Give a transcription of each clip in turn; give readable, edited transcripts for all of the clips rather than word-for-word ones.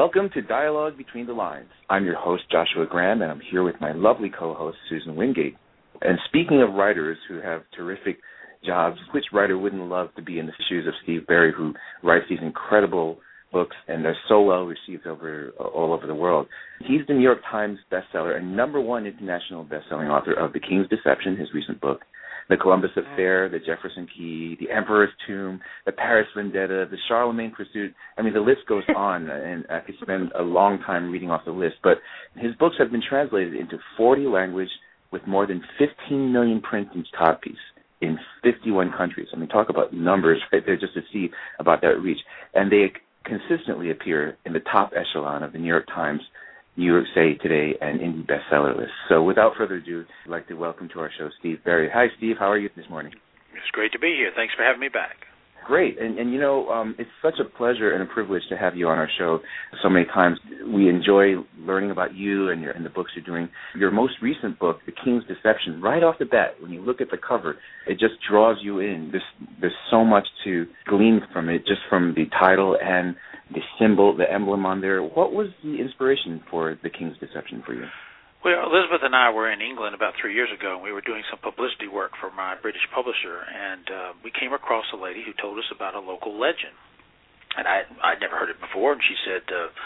Welcome to Dialogue Between the Lines. I'm your host, Joshua Graham, and I'm here with my lovely co-host, Susan Wingate. And speaking of writers who have terrific jobs, which writer wouldn't love to be in the shoes of Steve Berry, who writes these incredible books, and they're so well received all over the world. He's the New York Times bestseller and #1 international bestselling author of The King's Deception, his recent book, The Columbus Affair, The Jefferson Key, The Emperor's Tomb, The Paris Vendetta, The Charlemagne Pursuit. I mean, the list goes on, and I could spend a long time reading off the list. But his books have been translated into 40 languages with more than 15 million prints each copy in 51 countries. I mean, talk about numbers right there just to see about that reach. And they consistently appear in the top echelon of the New York Times, USA Today, and Indie bestseller list. So without further ado, I'd like to welcome to our show Steve Berry. Hi, Steve. How are you this morning? It's great to be here. Thanks for having me back. Great. And you know, it's such a pleasure and a privilege to have you on our show so many times. We enjoy learning about you and the books you're doing. Your most recent book, The King's Deception, right off the bat, when you look at the cover, it just draws you in. There's so much to glean from it, just from the title and the symbol, the emblem on there. What was the inspiration for The King's Deception for you? Well, Elizabeth and I were in England about 3 years ago, and we were doing some publicity work for my British publisher, and we came across a lady who told us about a local legend. And I'd never heard it before, and she said,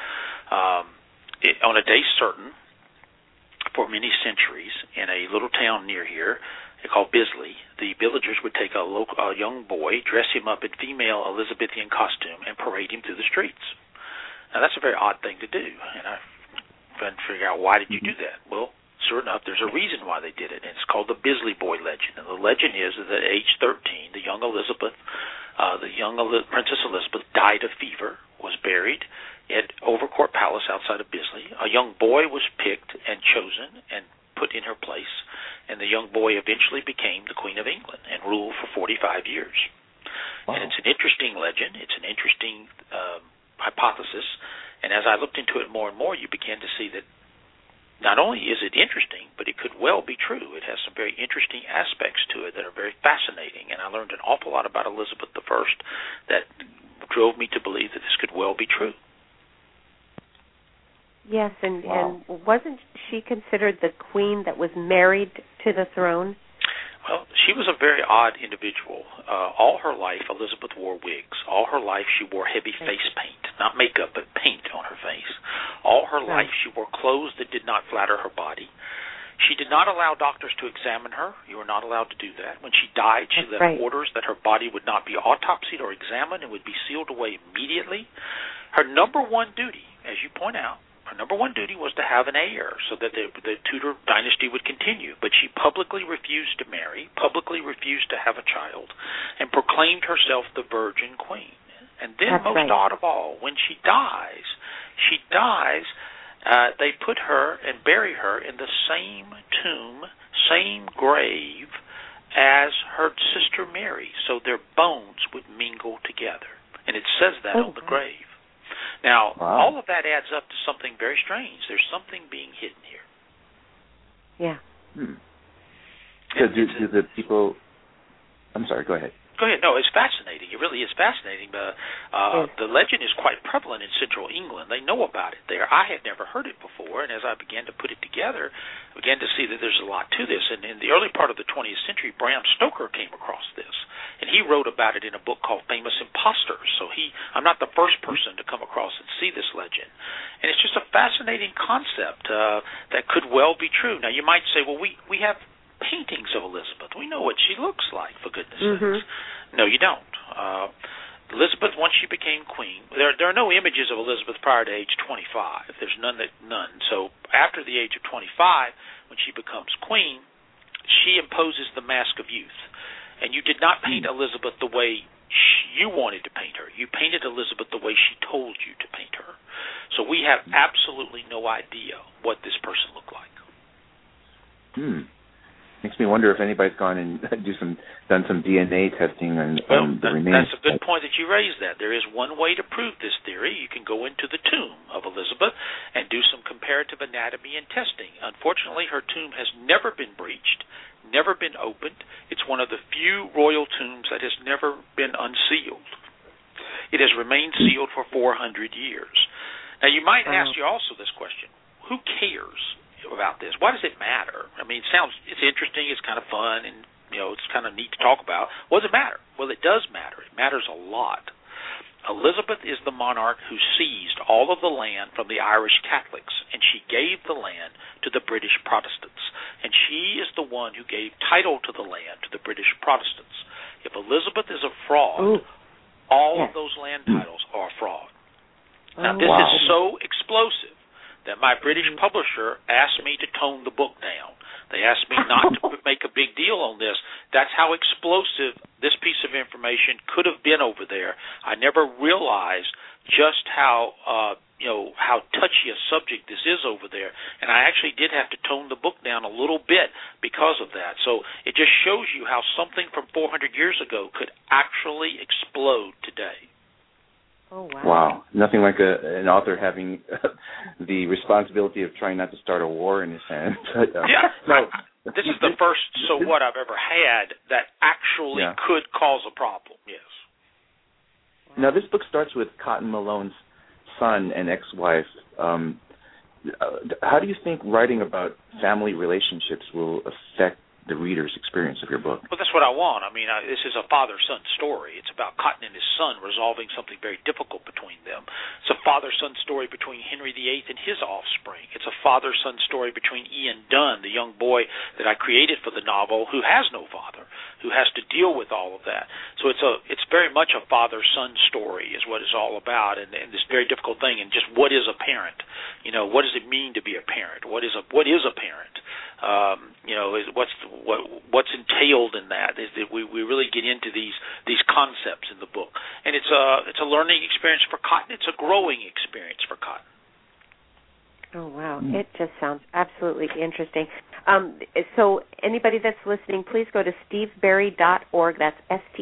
on a day certain, for many centuries, in a little town near here called Bisley, the villagers would take a young boy, dress him up in female Elizabethan costume, and parade him through the streets. Now, that's a very odd thing to do, and I trying to figure out why did you do that. Well, sure enough, there's a reason why they did it, and it's called the Bisley Boy legend. And the legend is that at age 13, the young Princess Elizabeth died of fever, was buried at Overcourt Palace outside of Bisley. A young boy was picked and chosen and put in her place, and the young boy eventually became the Queen of England and ruled for 45 years. Wow. And it's an interesting legend. It's an interesting hypothesis. And as I looked into it more and more, you began to see that not only is it interesting, but it could well be true. It has some very interesting aspects to it that are very fascinating. And I learned an awful lot about Elizabeth I that drove me to believe that this could well be true. Yes, and wasn't she considered the queen that was married to the throne? Well, she was a very odd individual. All her life, Elizabeth wore wigs. All her life, she wore heavy face paint, not makeup, but paint on her face. All her life, she wore clothes that did not flatter her body. She did not allow doctors to examine her. You were not allowed to do that. When she died, she left orders that her body would not be autopsied or examined and would be sealed away immediately. Her number one duty, as you point out, her number one duty was to have an heir so that the Tudor dynasty would continue. But she publicly refused to marry, publicly refused to have a child, and proclaimed herself the Virgin Queen. And then, most odd of all, when she dies, they put her and bury her in the same tomb, same grave as her sister Mary, so their bones would mingle together. And it says that on the grave. Now, all of that adds up to something very strange. There's something being hidden here. Yeah. So do the people... I'm sorry, go ahead. Go ahead. No, it's fascinating. It really is fascinating. The legend is quite prevalent in central England. They know about it there. I had never heard it before, and as I began to put it together, I began to see that there's a lot to this. And in the early part of the 20th century, Bram Stoker came across this, and he wrote about it in a book called Famous Impostors. So I'm not the first person to come across and see this legend. And it's just a fascinating concept that could well be true. Now, you might say, well, we have paintings of Elizabeth. We know what she looks like, for goodness sakes. No, you don't. Elizabeth, once she became queen, there are no images of Elizabeth prior to age 25. There's none. So after the age of 25, when she becomes queen, she imposes the mask of youth. And you did not paint Elizabeth the way you wanted to paint her. You painted Elizabeth the way she told you to paint her. So we have absolutely no idea what this person looked like. Makes me wonder if anybody's gone and done some DNA testing on the remains. That's a good point that you raised that. There is one way to prove this theory. You can go into the tomb of Elizabeth and do some comparative anatomy and testing. Unfortunately, her tomb has never been breached, never been opened. It's one of the few royal tombs that has never been unsealed. It has remained sealed for 400 years. Now, you might ask you also this question: who cares about this? Why does it matter? I mean, it's interesting, it's kind of fun, and it's kind of neat to talk about. What does it matter? Well, it does matter. It matters a lot. Elizabeth is the monarch who seized all of the land from the Irish Catholics, and she gave the land to the British Protestants. And she is the one who gave title to the land to the British Protestants. If Elizabeth is a fraud, all of those land titles are a fraud. Now, this is so explosive that my British publisher asked me to tone the book down. They asked me not to make a big deal on this. That's how explosive this piece of information could have been over there. I never realized just how touchy a subject this is over there, and I actually did have to tone the book down a little bit because of that. So it just shows you how something from 400 years ago could actually explode today. Oh, wow. Wow. Nothing like an author having the responsibility of trying not to start a war in his hands. This is the first so what I've ever had that actually could cause a problem, yes. Now, this book starts with Cotton Malone's son and ex-wife. How do you think writing about family relationships will affect the reader's experience of your book? Well, that's what I want. I mean, this is a father-son story. It's about Cotton and his son resolving something very difficult between them. It's a father-son story between Henry VIII and his offspring. It's a father-son story between Ian Dunn, the young boy that I created for the novel, who has no father, who has to deal with all of that. So it's very much a father-son story is what it's all about, and this very difficult thing, and just what is a parent? What does it mean to be a parent? What is a parent? What's entailed in that is that we really get into these concepts in the book, and it's a learning experience for Cotton. It's a growing experience for Cotton. Oh, wow. It just sounds absolutely interesting. So anybody that's listening, please go to steveberry.org. That's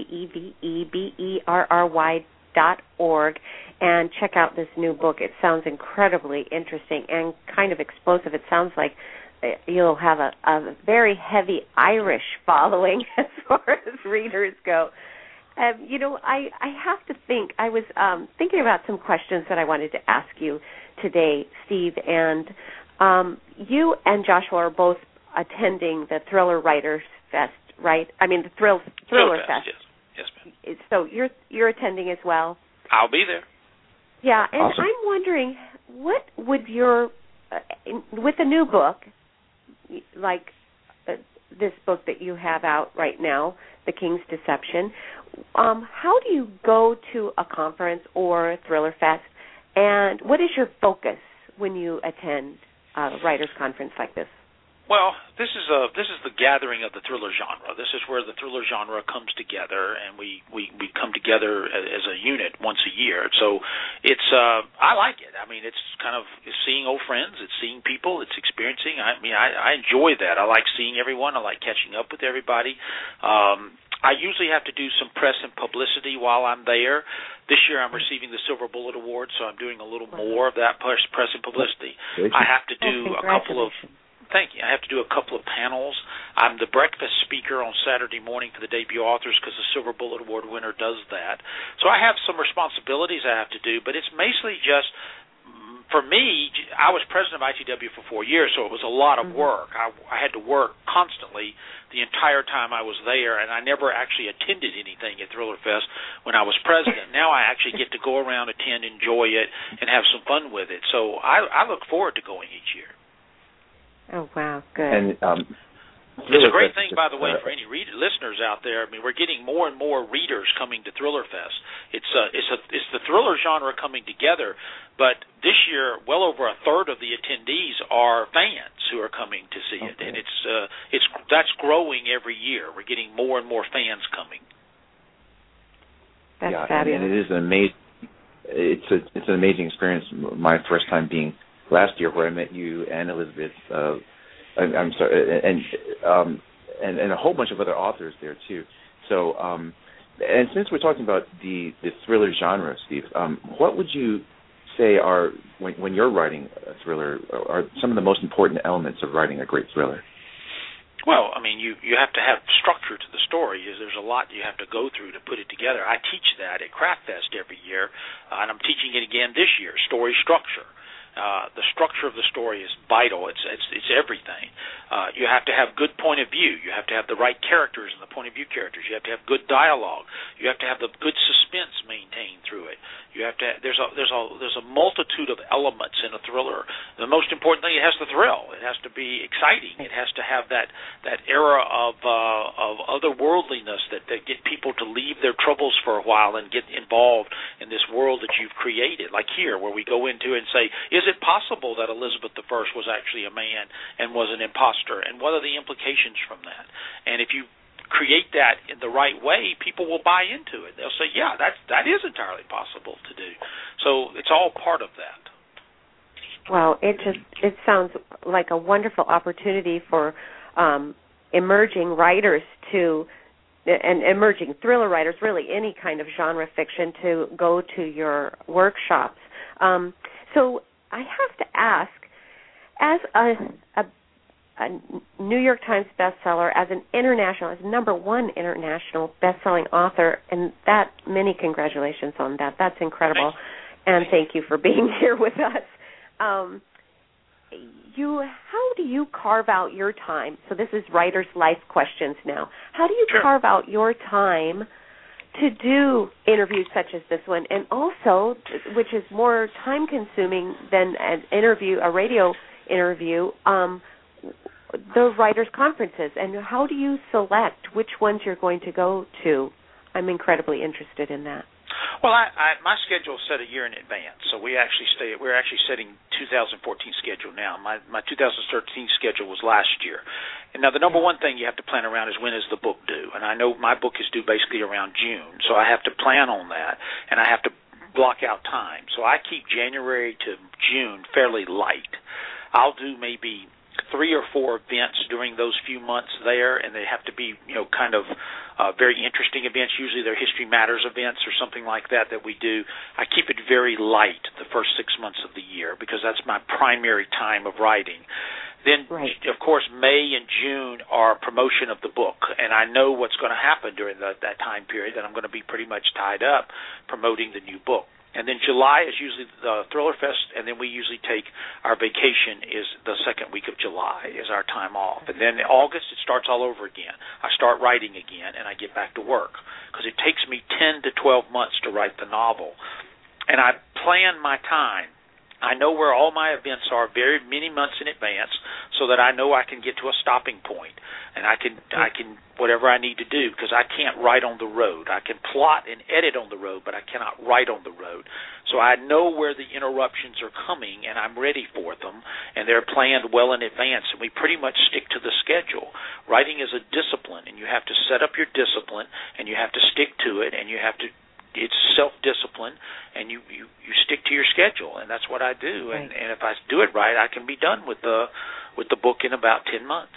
SteveBerry.org, and check out this new book. It sounds incredibly interesting and kind of explosive. It sounds like you'll have a very heavy Irish following as far as readers go. I have to think. I was thinking about some questions that I wanted to ask you today, Steve, and you and Joshua are both attending the Thriller Writers Fest, right? I mean, the Thriller Fest. Yes, ma'am. So you're attending as well? I'll be there. Yeah, and awesome. I'm wondering, what would with a new book, like this book that you have out right now, The King's Deception, how do you go to a conference or a Thriller Fest, and what is your focus when you attend a writers' conference like this? Well, this is the gathering of the thriller genre. This is where the thriller genre comes together, and we come together as a unit once a year. So it's I like it. I mean, it's seeing old friends, it's seeing people, it's experiencing. I mean, I enjoy that. I like seeing everyone. I like catching up with everybody. I usually have to do some press and publicity while I'm there. This year I'm receiving the Silver Bullet Award, so I'm doing a little more of that press and publicity. I have to do a couple of Thank you. I have to do a couple of panels. I'm the breakfast speaker on Saturday morning for the debut authors because the Silver Bullet Award winner does that. So I have some responsibilities I have to do, but it's basically just, for me, I was president of ITW for 4 years, so it was a lot of work. I had to work constantly the entire time I was there, and I never actually attended anything at Thriller Fest when I was president. Now I actually get to go around, attend, enjoy it, and have some fun with it. So I look forward to going each year. Oh, wow, good. And it's a great thing, by the way, for any listeners out there. I mean, we're getting more and more readers coming to Thriller Fest. It's the thriller genre coming together, but this year, well over a third of the attendees are fans who are coming to see it, and that's growing every year. We're getting more and more fans coming. That's fabulous. And it is it's an amazing experience. My first time being last year, where I met you and Elizabeth. I'm sorry, and a whole bunch of other authors there too. So, and since we're talking about the thriller genre, Steve, what would you say are when you're writing a thriller are some of the most important elements of writing a great thriller? Well, I mean, you have to have structure to the story. There's a lot you have to go through to put it together. I teach that at Craft Fest every year, and I'm teaching it again this year, story structure. The structure of the story is vital. It's everything. You have to have good point of view. You have to have the right characters and the point of view characters. You have to have good dialogue. You have to have the good suspense maintained through it. You have to. There's a multitude of elements in a thriller. The most important thing, it has to thrill. It has to be exciting. It has to have that era of otherworldliness that get people to leave their troubles for a while and get involved in this world that you've created. Like here, where we go into and say, is it possible that Elizabeth I was actually a man and was an imposter? And what are the implications from that? And if you create that in the right way, people will buy into it. They'll say, yeah, that is entirely possible to do. So it's all part of that. Well, it sounds like a wonderful opportunity for emerging writers and emerging thriller writers, really any kind of genre fiction, to go to your workshops. So I have to ask, as a New York Times bestseller, as number one international best-selling author, and that, many congratulations on that. That's incredible. And thank you for being here with us. How do you carve out your time? So this is Writer's Life Questions now. How do you carve out your time to do interviews such as this one, and also, which is more time-consuming than a radio interview, the writers' conferences, and how do you select which ones you're going to go to? I'm incredibly interested in that. Well, my schedule is set a year in advance, so we're actually setting 2014 schedule now. My 2013 schedule was last year. And now the number one thing you have to plan around is, when is the book due? And I know my book is due basically around June, so I have to plan on that, and I have to block out time. So I keep January to June fairly light. I'll do maybe 3 or 4 events during those few months there, and they have to be, kind of very interesting events. Usually they're History Matters events or something like that we do. I keep it very light the first 6 months of the year because that's my primary time of writing. Then, of course, May and June are promotion of the book, and I know what's going to happen during that time period, that I'm going to be pretty much tied up promoting the new book. And then July is usually the Thriller Fest, and then we usually take our vacation is the second week of July is our time off. And then in August, it starts all over again. I start writing again, and I get back to work because it takes me 10 to 12 months to write the novel. And I plan my time. I know where all my events are very many months in advance so that I know I can get to a stopping point, and I can whatever I need to do, because I can't write on the road. I can plot and edit on the road, but I cannot write on the road. So I know where the interruptions are coming, and I'm ready for them, and they're planned well in advance, and we pretty much stick to the schedule. Writing is a discipline, and you have to set up your discipline, and you have to stick to it, and you have to it's self-discipline, and you stick to your schedule, and that's what I do. And if I do it right, I can be done with the book in about 10 months.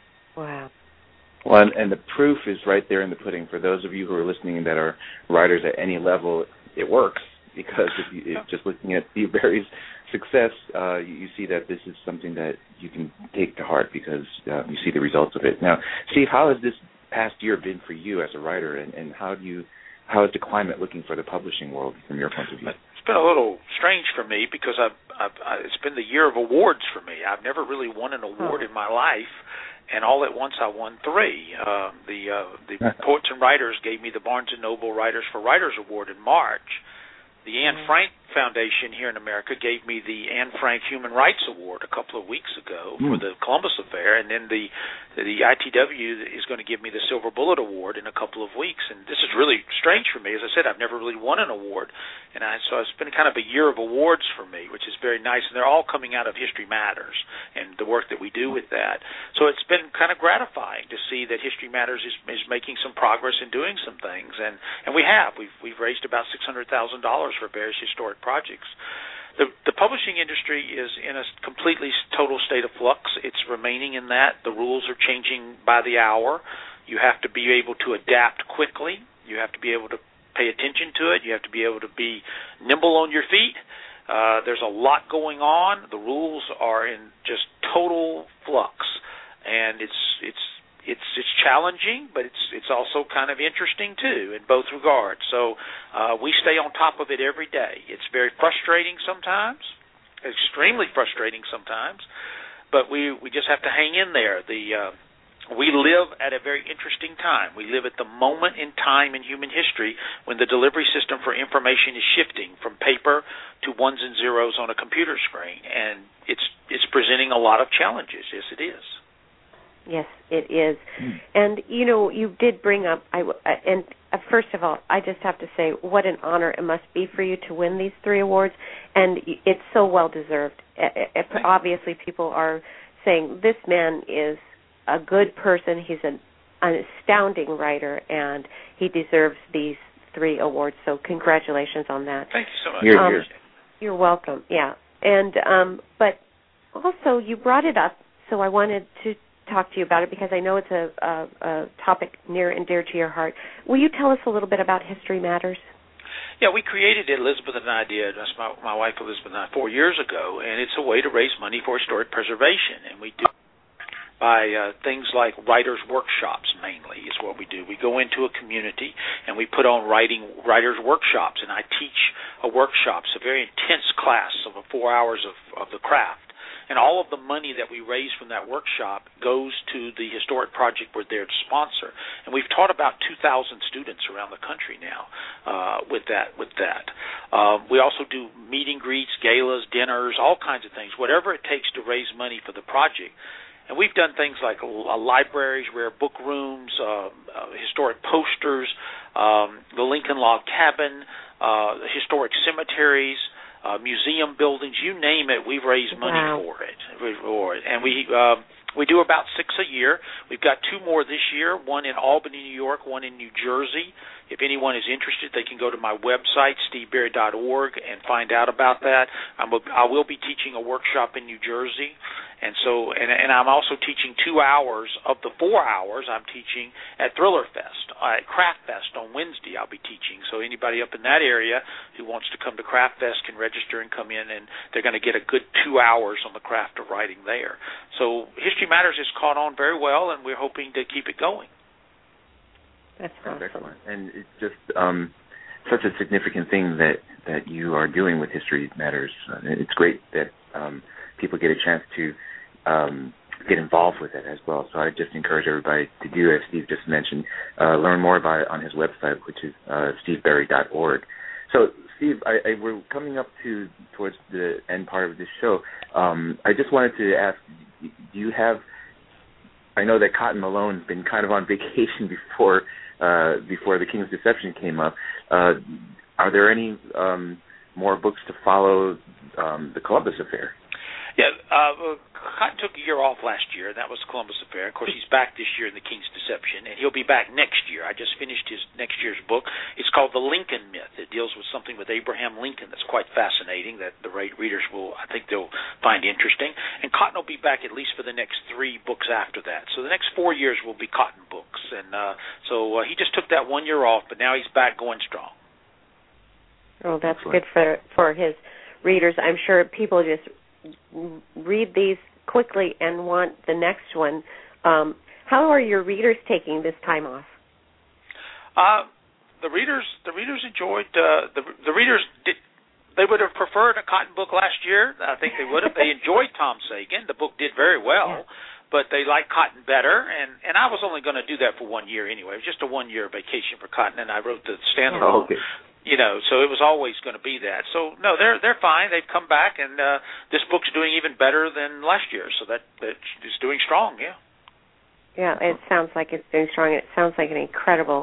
Wow. Well, and the proof is right there in the pudding. For those of you who are listening that are writers at any level, it works, because just looking at Steve Berry's success, you see that this is something that you can take to heart because you see the results of it. Now, Steve, how has this past year been for you as a writer, and how is the climate looking for the publishing world from your point of view? It's been a little strange for me because it's been the year of awards for me. I've never really won an award in my life, and all at once I won 3. The Poets and Writers gave me the Barnes & Noble Writers for Writers Award in March. The Anne Frank Foundation here in America gave me the Anne Frank Human Rights Award a couple of weeks ago for the Columbus Affair, and then the ITW is going to give me the Silver Bullet Award in a couple of weeks. And this is really strange for me. As I said, I've never really won an award, and so it's been kind of a year of awards for me, which is very nice. And they're all coming out of History Matters and the work that we do with that. So it's been kind of gratifying to see that History Matters is making some progress in doing some things, and we have. We've raised about $600,000 for various historic projects. The publishing industry is in a completely total state of flux. It's remaining in that. The rules are changing by the hour. You have to be able to adapt quickly. You have to be able to pay attention to it. You have to be able to be nimble on your feet. There's a lot going on. The rules are in just total flux, and it's challenging, but it's also kind of interesting too in both regards. So we stay on top of it every day. It's very frustrating sometimes, extremely frustrating sometimes, but we just have to hang in there. We live at a very interesting time. We live at the moment in time in human history when the delivery system for information is shifting from paper to ones and zeros on a computer screen, and it's presenting a lot of challenges. Yes, it is. Yes, it is. And, you did bring up, first of all, I just have to say what an honor it must be for you to win these 3 awards, and it's so well-deserved. Obviously, people are saying this man is a good person. He's an astounding writer, and he deserves these 3 awards, so congratulations on that. Thank you so much. You're welcome, yeah. And but also you brought it up, so I wanted to talk to you about it because I know it's a topic near and dear to your heart. Will you tell us a little bit about History Matters? Yeah, we created it, Elizabeth and I did. That's my wife Elizabeth and I 4 years ago, and it's a way to raise money for historic preservation, and we do by things like writers' workshops, mainly, is what we do. We go into a community and we put on writers' workshops, and I teach a workshop. It's a very intense class of 4 hours of the craft. And all of the money that we raise from that workshop goes to the historic project we're there to sponsor. And we've taught about 2,000 students around the country now with that. We also do meet and greets, galas, dinners, all kinds of things, whatever it takes to raise money for the project. And we've done things like libraries, rare book rooms, historic posters, the Lincoln Log Cabin, historic cemeteries, museum buildings, you name it, we've raised money for it. And we do about 6 a year. We've got 2 more this year, one in Albany, New York, one in New Jersey. If anyone is interested, they can go to my website, steveberry.org, and find out about that. I will be teaching a workshop in New Jersey. And I'm also teaching 2 hours of the 4 hours I'm teaching at Thriller Fest, at Craft Fest on Wednesday I'll be teaching. So anybody up in that area who wants to come to Craft Fest can register and come in, and they're going to get a good 2 hours on the craft of writing there. So History Matters has caught on very well, and we're hoping to keep it going. That's awesome. Excellent. And it's just such a significant thing that you are doing with History Matters. It's great that people get a chance to get involved with it as well. So I just encourage everybody to do, as Steve just mentioned, learn more about it on his website, which is steveberry.org. So, Steve, we're coming up towards the end part of this show. I just wanted to ask, do you have, I know that Cotton Malone's been kind of on vacation before The King's Deception came up. Are there any more books to follow the Columbus Affair? Yeah, Cotton took a year off last year, and that was Columbus Affair. Of course, he's back this year in The King's Deception, and he'll be back next year. I just finished his next year's book. It's called The Lincoln Myth. It deals with something with Abraham Lincoln that's quite fascinating that the readers I think they'll find interesting. And Cotton will be back at least for the next 3 books after that. So the next 4 years will be Cotton books. And so he just took that 1 year off, but now he's back going strong. Oh, that's good for his readers. I'm sure people just read these quickly and want the next one. How are your readers taking this time off? The readers enjoyed. The readers did. They would have preferred a Cotton book last year. I think they would have. They enjoyed Tom Sagan. The book did very well, but they liked Cotton better. And I was only going to do that for 1 year anyway. It was just a 1 year vacation for Cotton, and I wrote the standalone. Okay. So it was always going to be that. So no, they're fine. They've come back, and this book's doing even better than last year. So that it's doing strong. Yeah. Yeah, it sounds like it's doing strong. It sounds like an incredible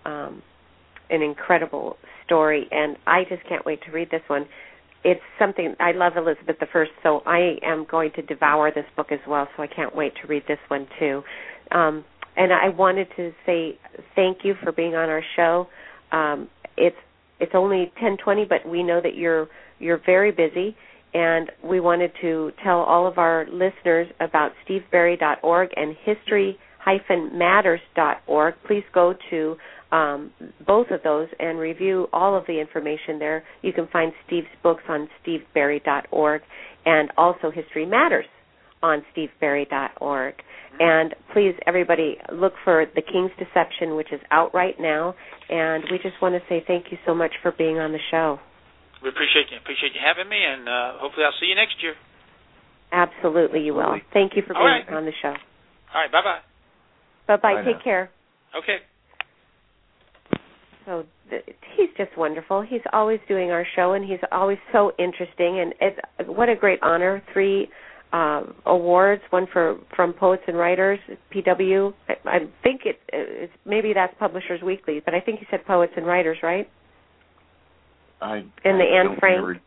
story, and I just can't wait to read this one. It's something I love Elizabeth I, so I am going to devour this book as well. So I can't wait to read this one too. And I wanted to say thank you for being on our show. It's only 10:20, but we know that you're very busy, and we wanted to tell all of our listeners about steveberry.org and history-matters.org. Please go to both of those and review all of the information there. You can find Steve's books on steveberry.org and also History Matters on steveberry.org. And please, everybody, look for The King's Deception, which is out right now. And we just want to say thank you so much for being on the show. We appreciate you having me, and hopefully I'll see you next year. Absolutely, you will. Thank you for being on the show. All right, bye-bye. Bye-bye. Take care. Okay. So he's just wonderful. He's always doing our show, and he's always so interesting. And what a great honor. 3 awards, one from Poets and Writers, PW. I think it's maybe that's Publishers Weekly, but I think he said Poets and Writers, right? And the Anne Frank.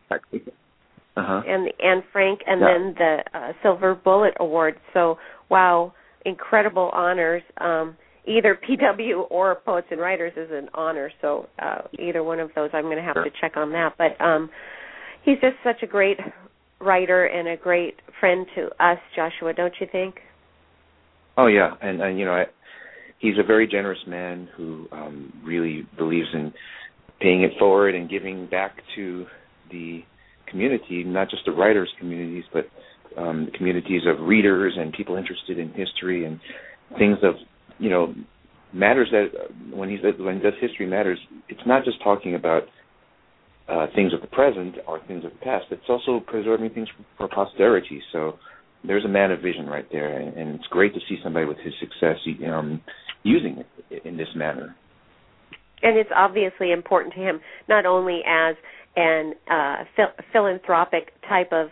And the Anne Frank, and then the Silver Bullet Award. So, wow, incredible honors. Either PW or Poets and Writers is an honor, so either one of those I'm going to have to check on that. But he's just such a great writer and a great friend to us, Joshua, don't you think? Oh, yeah, and you know, he's a very generous man who really believes in paying it forward and giving back to the community, not just the writers' communities, but the communities of readers and people interested in history and things of, you know, matters that when he does History Matters, it's not just talking about things of the present or things of the past, but it's also preserving things for posterity. So there's a man of vision right there, and it's great to see somebody with his success using it in this manner. And it's obviously important to him, not only as an philanthropic type of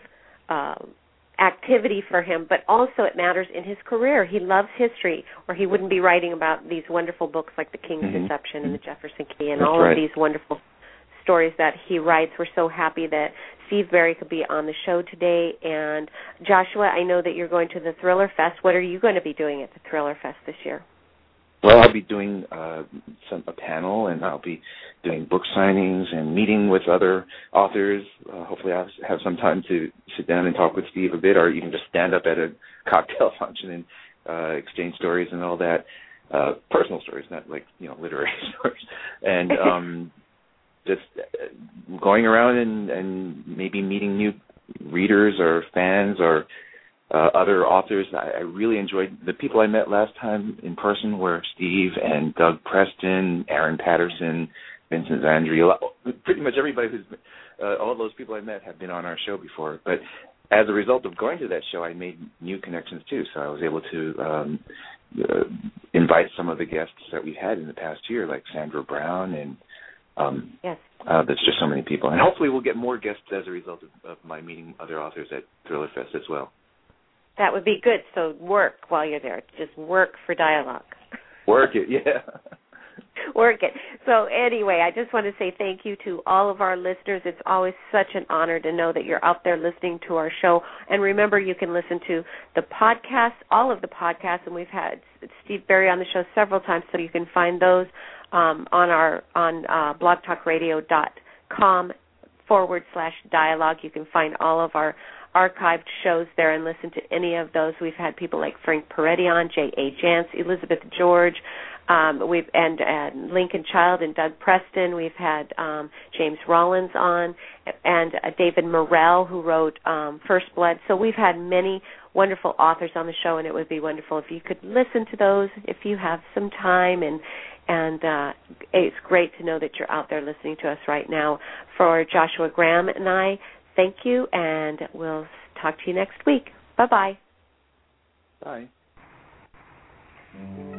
activity for him, but also it matters in his career. He loves history, or he wouldn't be writing about these wonderful books like The King's Deception and The Jefferson Key and all of these wonderful stories that he writes. We're so happy that Steve Berry could be on the show today. And Joshua, I know that you're going to the Thriller Fest. What are you going to be doing at the Thriller Fest this year? Well, I'll be doing a panel, and I'll be doing book signings and meeting with other authors. Hopefully I'll have some time to sit down and talk with Steve a bit, or even just stand up at a cocktail function and exchange stories and all that. Personal stories, not like, you know, literary stories. And just going around and maybe meeting new readers or fans or other authors. I really enjoyed the people I met last time in person were Steve and Doug Preston, Aaron Patterson, Vincent Zandri. Pretty much everybody all those people I met have been on our show before. But as a result of going to that show, I made new connections too. So I was able to invite some of the guests that we've had in the past year, like Sandra Brown and there's just so many people. And hopefully we'll get more guests as a result of my meeting other authors at Thriller Fest as well. That would be good. So work while you're there. Just work for Dialogue. Work it, yeah. Work it. So anyway, I just want to say thank you to all of our listeners. It's always such an honor to know that you're out there listening to our show. And remember, you can listen to the podcast, all of the podcasts, and we've had Steve Berry on the show several times, so you can find those on blogtalkradio.com/dialogue. You can find all of our archived shows there and listen to any of those. We've had people like Frank Peretti on, J.A. Jance, Elizabeth George, and Lincoln Child and Doug Preston. We've had James Rollins on, and David Morrell, who wrote First Blood. So we've had many wonderful authors on the show, and it would be wonderful if you could listen to those if you have some time. And it's great to know that you're out there listening to us right now. For Joshua Graham and I, thank you, and we'll talk to you next week. Bye-bye. Bye.